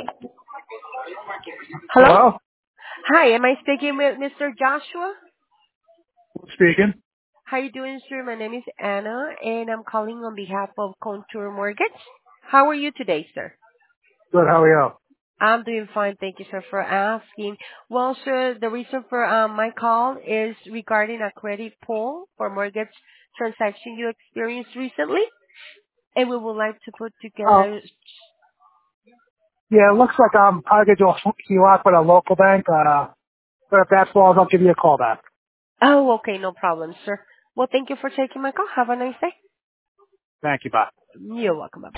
Hello? Hello? Hi, am I speaking with Mr. Joshua? Speaking. How you doing, sir? My name is Anna, and I'm calling on behalf of Contour Mortgage. How are you today, sir? Good, how are you? I'm doing fine. Thank you, sir, for asking. Well, sir, the reason for my call is regarding a credit pull for mortgage transaction you experienced recently, and we would like to put Oh, together. yeah, it looks like I'm probably going to do a HELOC with a local bank, but if that's falls, I'll give you a call back. Oh, okay, no problem, sir. Well, thank you for taking my call. Have a nice day. Thank you, bye. You're welcome.